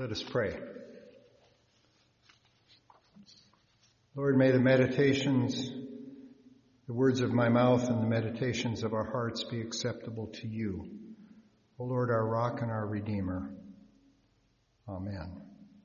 Let us pray. Lord, may the words of my mouth and the meditations of our hearts be acceptable to you, O Lord, our rock and our redeemer. Amen.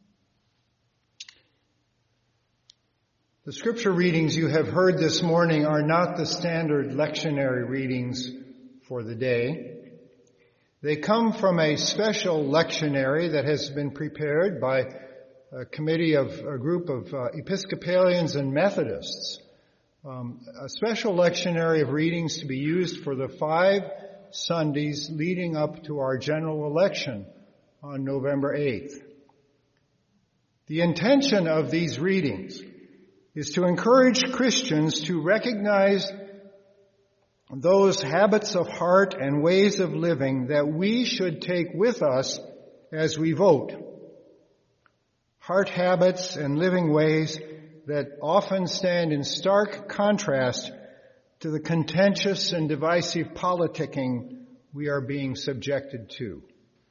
The scripture readings you have heard this morning are not the standard lectionary readings for the day. They come from a special lectionary that has been prepared by a group of Episcopalians and Methodists. A special lectionary of readings to be used for the 5 Sundays leading up to our general election on November 8th. The intention of these readings is to encourage Christians to recognize those habits of heart and ways of living that we should take with us as we vote. Heart habits and living ways that often stand in stark contrast to the contentious and divisive politicking we are being subjected to.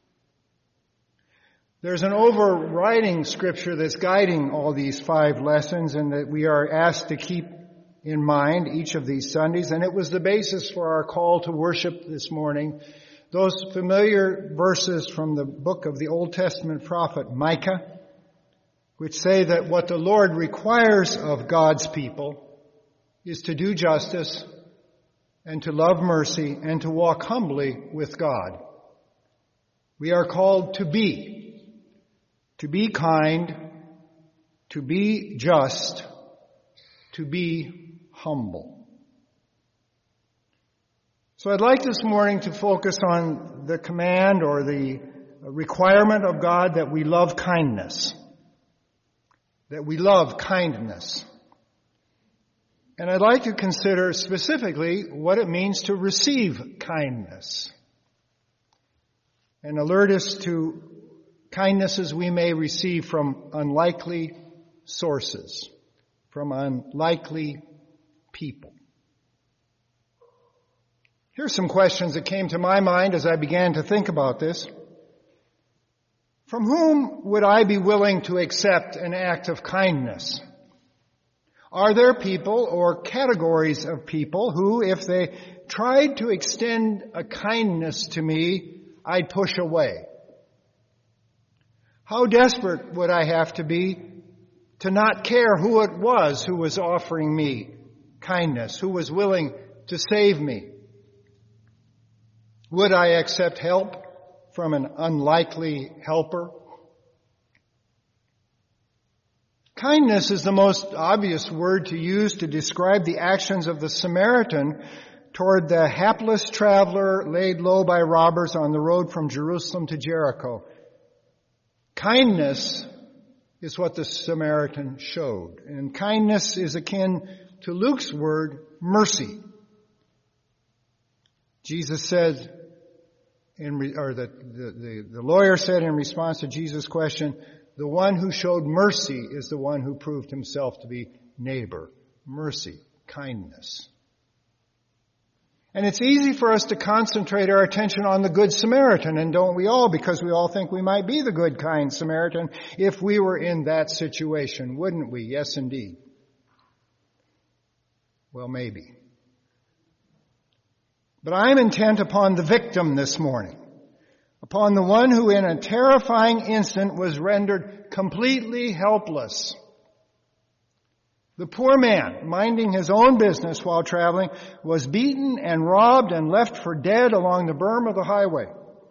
There's an overriding scripture that's guiding all these 5 lessons and that we are asked to keep in mind each of these Sundays, and it was the basis for our call to worship this morning. Those familiar verses from the book of the Old Testament prophet Micah, which say that what the Lord requires of God's people is to do justice and to love mercy and to walk humbly with God. We are called to be kind, to be just, to be humble. So I'd like this morning to focus on the command or the requirement of God that we love kindness. That we love kindness. And I'd like to consider specifically what it means to receive kindness. And alert us to kindnesses we may receive from unlikely sources, from unlikely people. Here's some questions that came to my mind as I began to think about this. From whom would I be willing to accept an act of kindness? Are there people or categories of people who, if they tried to extend a kindness to me, I'd push away? How desperate would I have to be to not care who it was who was offering me kindness, who was willing to save me? Would I accept help from an unlikely helper? Kindness is the most obvious word to use to describe the actions of the Samaritan toward the hapless traveler laid low by robbers on the road from Jerusalem to Jericho. Kindness is what the Samaritan showed. And kindness is akin to Luke's word, mercy. Jesus said, the lawyer said in response to Jesus' question, the one who showed mercy is the one who proved himself to be neighbor. Mercy, kindness. And it's easy for us to concentrate our attention on the Good Samaritan, and don't we all? Because we all think we might be the good, kind Samaritan if we were in that situation, wouldn't we? Yes, indeed. Well, maybe. But I'm intent upon the victim this morning, upon the one who in a terrifying instant was rendered completely helpless. The poor man, minding his own business while traveling, was beaten and robbed and left for dead along the berm of the highway.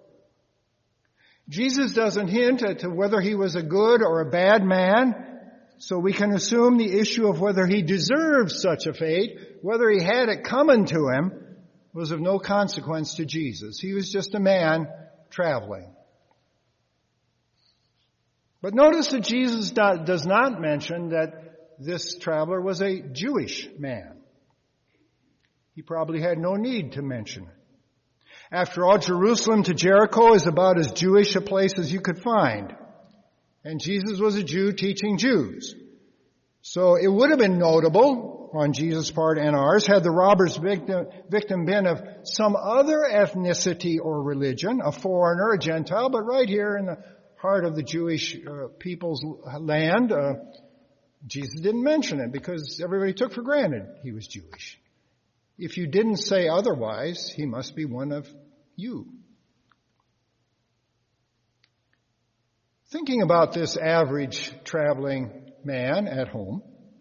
Jesus doesn't hint as to whether he was a good or a bad man, so we can assume the issue of whether he deserves such a fate, whether he had it coming to him, was of no consequence to Jesus. He was just a man traveling. But notice that Jesus does not mention that this traveler was a Jewish man. He probably had no need to mention it. After all, Jerusalem to Jericho is about as Jewish a place as you could find. And Jesus was a Jew teaching Jews. So it would have been notable on Jesus' part and ours had the robber's victim been of some other ethnicity or religion, a foreigner, a Gentile, but right here in the part of the Jewish people's land. Jesus didn't mention it because everybody took for granted he was Jewish. If you didn't say otherwise, he must be one of you. Thinking about this average traveling man at home,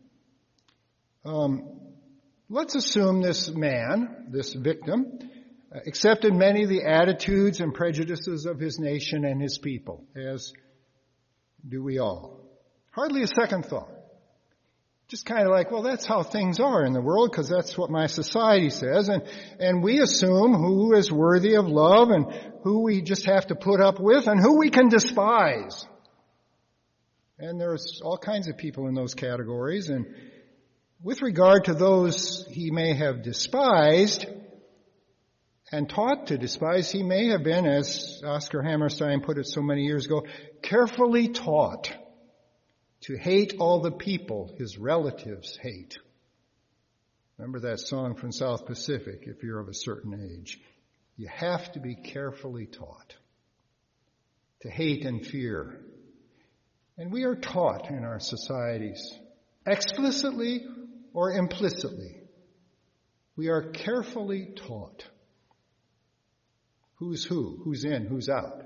let's assume this man, this victim, accepted many of the attitudes and prejudices of his nation and his people, as do we all. Hardly a second thought. Just kind of like, well, that's how things are in the world because that's what my society says. And we assume who is worthy of love and who we just have to put up with and who we can despise. And there's all kinds of people in those categories. And with regard to those he may have despised and taught to despise, he may have been, as Oscar Hammerstein put it so many years ago, carefully taught to hate all the people his relatives hate. Remember that song from South Pacific, if you're of a certain age. You have to be carefully taught to hate and fear. And we are taught in our societies, explicitly or implicitly. We are carefully taught who's who, who's in, who's out.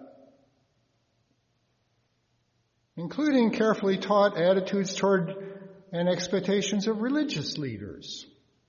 Including carefully taught attitudes toward and expectations of religious leaders.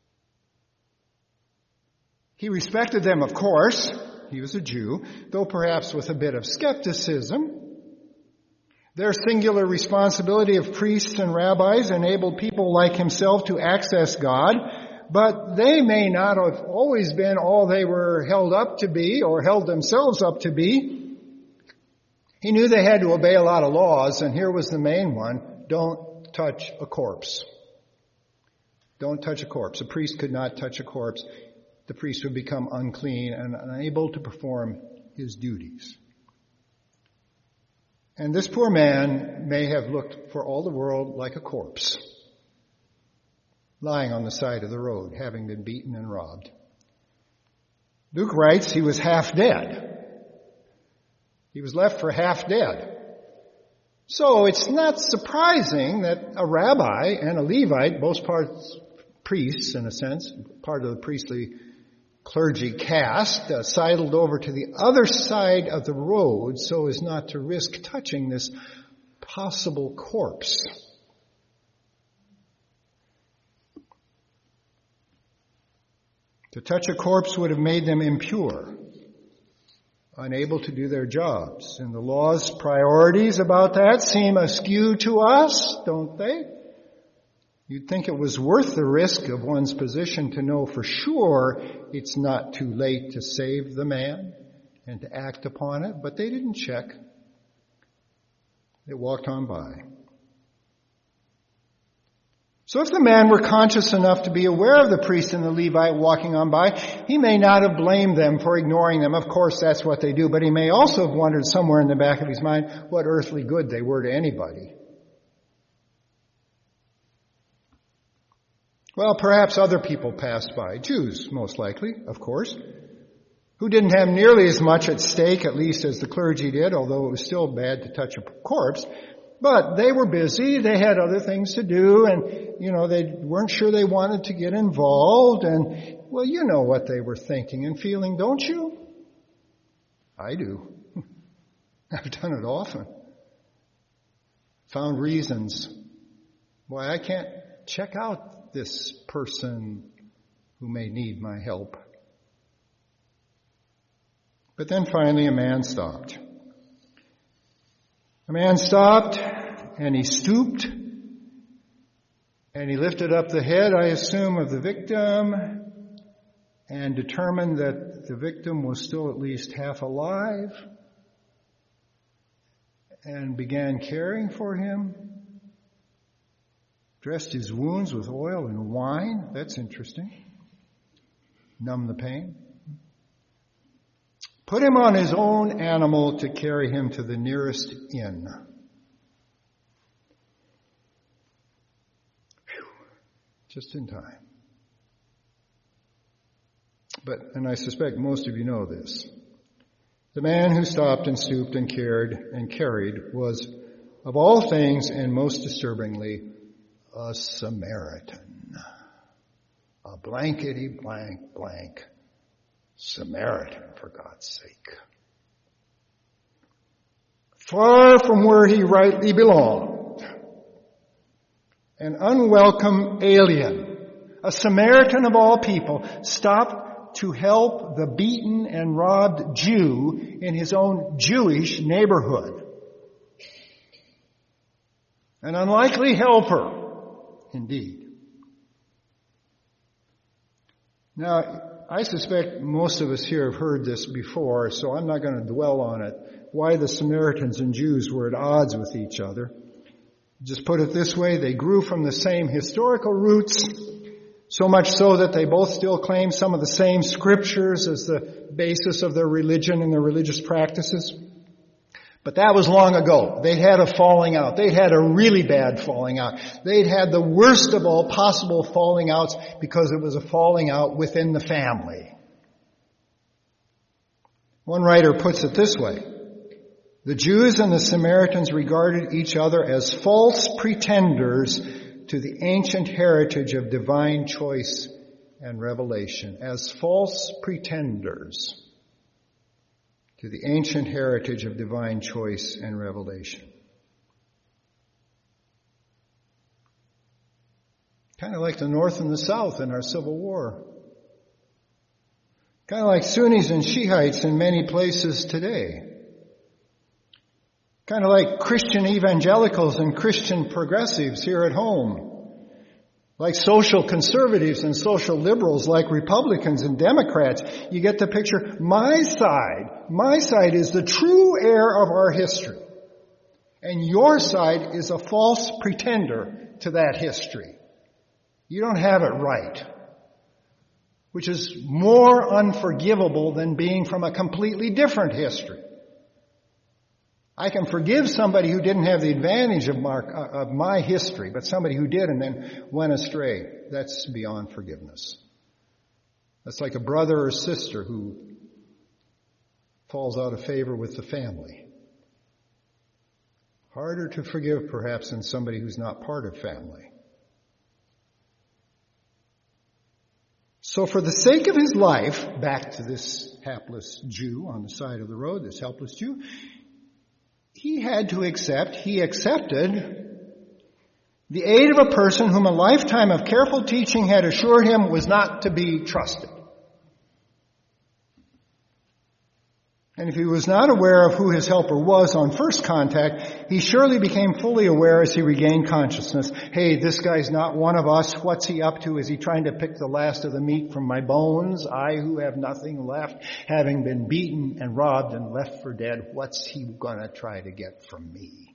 He respected them, of course. He was a Jew, though perhaps with a bit of skepticism. Their singular responsibility of priests and rabbis enabled people like himself to access God, but they may not have always been all they were held up to be or held themselves up to be. He knew they had to obey a lot of laws, and here was the main one: don't touch a corpse. Don't touch a corpse. A priest could not touch a corpse. The priest would become unclean and unable to perform his duties. And this poor man may have looked for all the world like a corpse, lying on the side of the road, having been beaten and robbed. Luke writes he was half dead. He was left for half dead. So it's not surprising that a rabbi and a Levite, both parts priests in a sense, part of the priestly clergy caste, sidled over to the other side of the road so as not to risk touching this possible corpse. To touch a corpse would have made them impure, unable to do their jobs. And the law's priorities about that seem askew to us, don't they? You'd think it was worth the risk of one's position to know for sure it's not too late to save the man and to act upon it, but they didn't check. They walked on by. So if the man were conscious enough to be aware of the priest and the Levite walking on by, he may not have blamed them for ignoring them. Of course, that's what they do. But he may also have wondered somewhere in the back of his mind what earthly good they were to anybody. Well, perhaps other people passed by. Jews, most likely, of course, who didn't have nearly as much at stake, at least as the clergy did, although it was still bad to touch a corpse. But they were busy, they had other things to do, and, they weren't sure they wanted to get involved, and, well, you know what they were thinking and feeling, don't you? I do. I've done it often. Found reasons why I can't check out this person who may need my help. But then finally a man stopped. The man stopped, and he stooped, and he lifted up the head, I assume, of the victim, and determined that the victim was still at least half alive, and began caring for him, dressed his wounds with oil and wine. That's interesting. Numb the pain. Put him on his own animal to carry him to the nearest inn. Whew. Just in time. And I suspect most of you know this. The man who stopped and stooped and cared and carried was, of all things and most disturbingly, a Samaritan. A blankety blank blank Samaritan, for God's sake. Far from where he rightly belonged. An unwelcome alien, a Samaritan of all people, stopped to help the beaten and robbed Jew in his own Jewish neighborhood. An unlikely helper, indeed. Now, I suspect most of us here have heard this before, so I'm not going to dwell on it, why the Samaritans and Jews were at odds with each other. Just put it this way, they grew from the same historical roots, so much so that they both still claim some of the same scriptures as the basis of their religion and their religious practices. But that was long ago. They'd had a falling out. They'd had a really bad falling out. They'd had the worst of all possible falling outs because it was a falling out within the family. One writer puts it this way. The Jews and the Samaritans regarded each other as false pretenders to the ancient heritage of divine choice and revelation. As false pretenders to the ancient heritage of divine choice and revelation. Kind of like the North and the South in our Civil War. Kind of like Sunnis and Shiites in many places today. Kind of like Christian evangelicals and Christian progressives here at home. Like social conservatives and social liberals, like Republicans and Democrats. You get the picture. My side is the true heir of our history. And your side is a false pretender to that history. You don't have it right. Which is more unforgivable than being from a completely different history. I can forgive somebody who didn't have the advantage of my history, but somebody who did and then went astray, that's beyond forgiveness. That's like a brother or sister who falls out of favor with the family. Harder to forgive, perhaps, than somebody who's not part of family. So for the sake of his life, back to this hapless Jew on the side of the road, this helpless Jew, he accepted the aid of a person whom a lifetime of careful teaching had assured him was not to be trusted. And if he was not aware of who his helper was on first contact, he surely became fully aware as he regained consciousness. Hey, this guy's not one of us. What's he up to? Is he trying to pick the last of the meat from my bones? I who have nothing left, having been beaten and robbed and left for dead, what's he gonna try to get from me?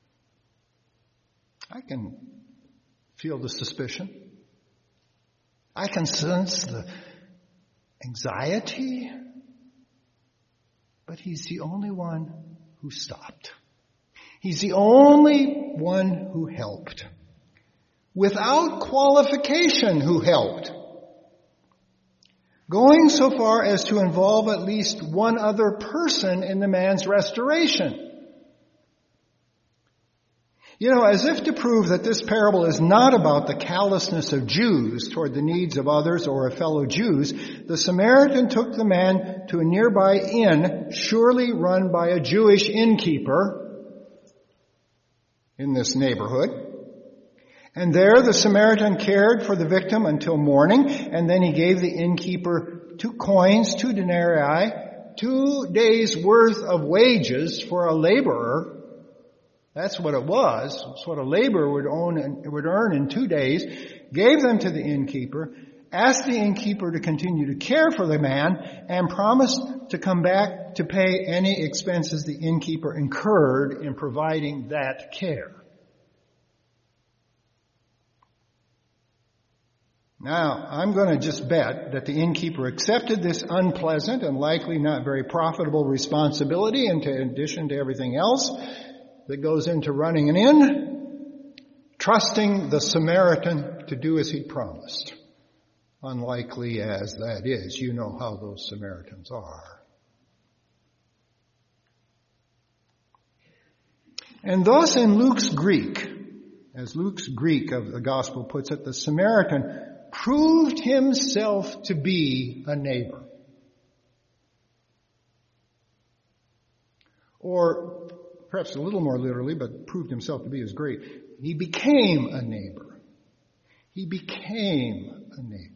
I can feel the suspicion. I can sense the anxiety. But he's the only one who stopped. He's the only one who helped. Without qualification, who helped. Going so far as to involve at least one other person in the man's restoration. You know, as if to prove that this parable is not about the callousness of Jews toward the needs of others or of fellow Jews, the Samaritan took the man to a nearby inn, surely run by a Jewish innkeeper in this neighborhood. And there the Samaritan cared for the victim until morning, and then he gave the innkeeper 2 coins, 2 denarii, 2 days' worth of wages for a laborer. That's what it was. It's what a laborer would earn in 2 days. Gave them to the innkeeper, asked the innkeeper to continue to care for the man, and promised to come back to pay any expenses the innkeeper incurred in providing that care. Now, I'm going to just bet that the innkeeper accepted this unpleasant and likely not very profitable responsibility, in addition to everything else that goes into running an inn, trusting the Samaritan to do as he promised. Unlikely as that is, you know how those Samaritans are. And thus in Luke's Greek, as Luke's Greek of the gospel puts it, the Samaritan proved himself to be a neighbor. Or perhaps a little more literally, but proved himself to be is great. He became a neighbor. He became a neighbor.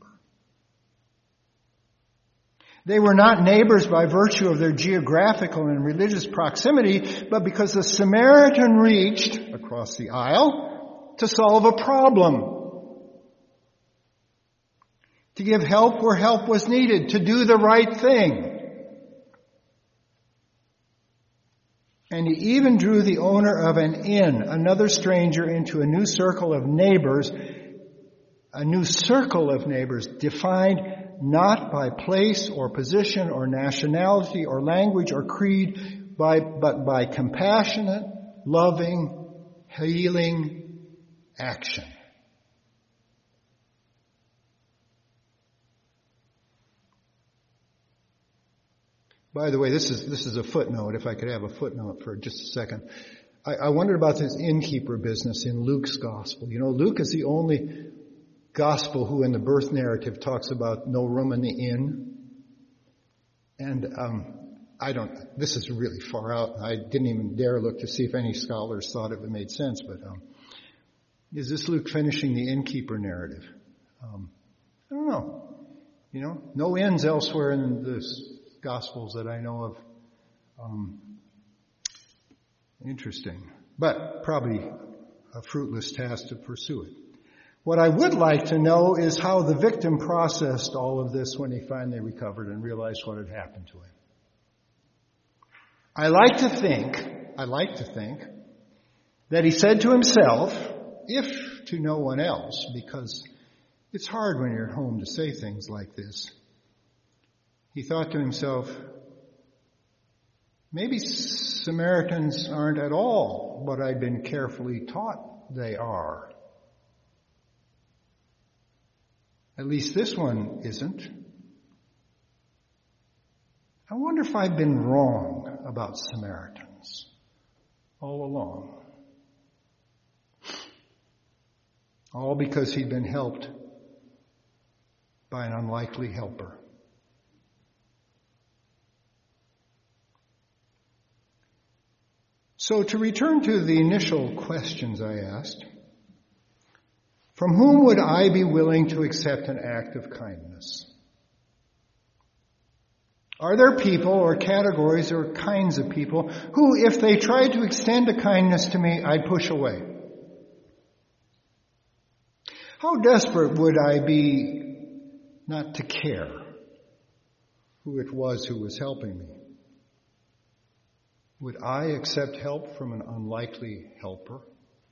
They were not neighbors by virtue of their geographical and religious proximity, but because the Samaritan reached across the aisle to solve a problem, to give help where help was needed, to do the right thing. And he even drew the owner of an inn, another stranger, into a new circle of neighbors, defined not by place or position or nationality or language or creed, but by compassionate, loving, healing action. By the way, this is a footnote, if I could have a footnote for just a second. I wondered about this innkeeper business in Luke's gospel. You know, Luke is the only gospel who in the birth narrative talks about no room in the inn. And this is really far out. I didn't even dare look to see if any scholars thought it made sense, but is this Luke finishing the innkeeper narrative? I don't know. You know, no inns elsewhere in this Gospels that I know of. Interesting. But probably a fruitless task to pursue it. What I would like to know is how the victim processed all of this when he finally recovered and realized what had happened to him. I like to think that he said to himself, if to no one else, because it's hard when you're at home to say things like this. He thought to himself, maybe Samaritans aren't at all what I've been carefully taught they are. At least this one isn't. I wonder if I've been wrong about Samaritans all along. All because he'd been helped by an unlikely helper. So to return to the initial questions I asked, from whom would I be willing to accept an act of kindness? Are there people or categories or kinds of people who, if they tried to extend a kindness to me, I'd push away? How desperate would I be not to care who it was who was helping me? Would I accept help from an unlikely helper?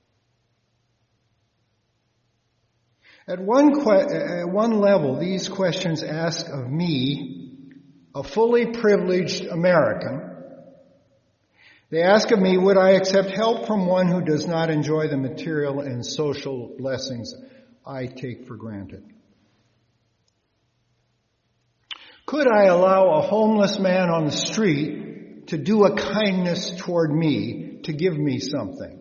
At one level, these questions ask of me, a fully privileged American. They ask of me, would I accept help from one who does not enjoy the material and social blessings I take for granted? Could I allow a homeless man on the street to do a kindness toward me, to give me something?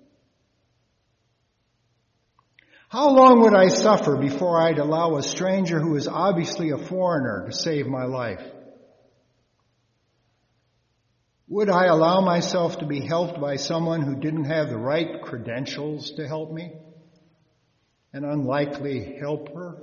How long would I suffer before I'd allow a stranger who is obviously a foreigner to save my life? Would I allow myself to be helped by someone who didn't have the right credentials to help me? An unlikely helper?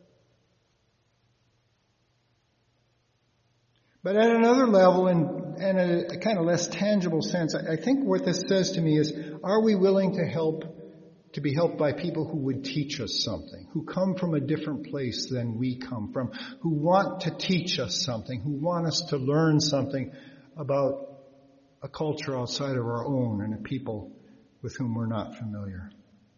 But at another level, and a kind of less tangible sense, I think what this says to me is, are we willing to be helped by people who would teach us something, who come from a different place than we come from, who want to teach us something, who want us to learn something about a culture outside of our own and a people with whom we're not familiar?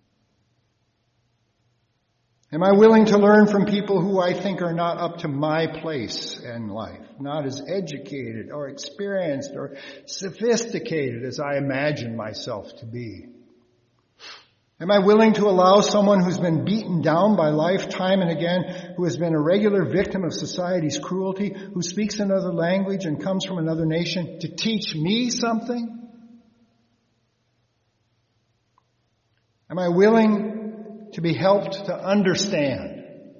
Am I willing to learn from people who I think are not up to my place in life, not as educated or experienced or sophisticated as I imagine myself to be? Am I willing to allow someone who's been beaten down by life time and again, who has been a regular victim of society's cruelty, who speaks another language and comes from another nation, to teach me something? Am I willing to be helped to understand?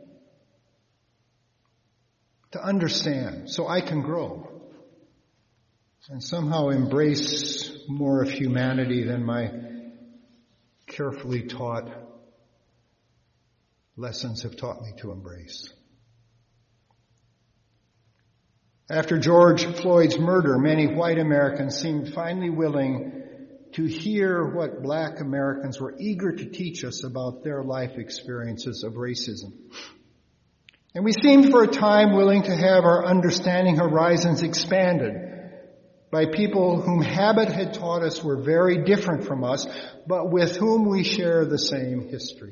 To understand so I can grow and somehow embrace more of humanity than my carefully taught lessons have taught me to embrace. After George Floyd's murder, many white Americans seemed finally willing to hear what black Americans were eager to teach us about their life experiences of racism. And we seemed for a time willing to have our understanding horizons expanded by people whom habit had taught us were very different from us, but with whom we share the same history.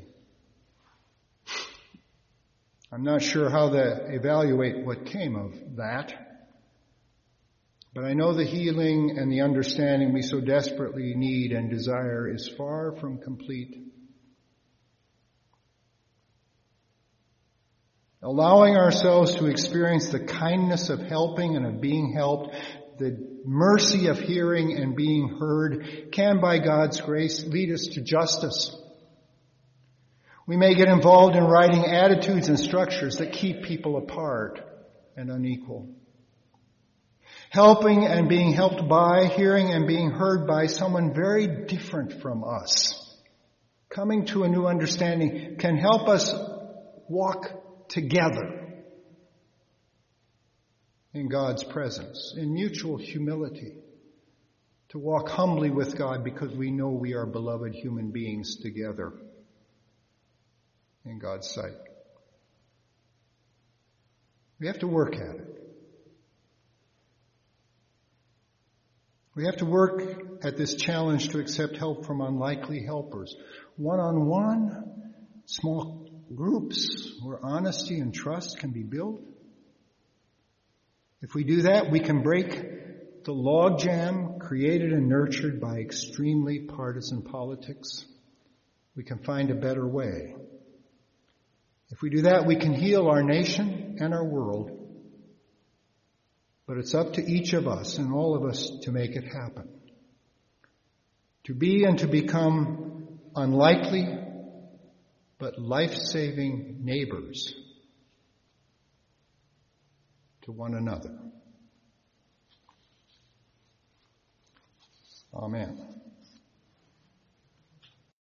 I'm not sure how to evaluate what came of that, but I know the healing and the understanding we so desperately need and desire is far from complete. Allowing ourselves to experience the kindness of helping and of being helped, the mercy of hearing and being heard, can, by God's grace, lead us to justice. We may get involved in writing attitudes and structures that keep people apart and unequal. Helping and being helped by, hearing and being heard by someone very different from us, coming to a new understanding, can help us walk together in God's presence, in mutual humility, to walk humbly with God because we know we are beloved human beings together in God's sight. We have to work at it. We have to work at this challenge to accept help from unlikely helpers, one-on-one, small groups where honesty and trust can be built. If we do that, we can break the logjam created and nurtured by extremely partisan politics. We can find a better way. If we do that, we can heal our nation and our world. But it's up to each of us and all of us to make it happen. To be and to become unlikely but life-saving neighbors to one another. Amen.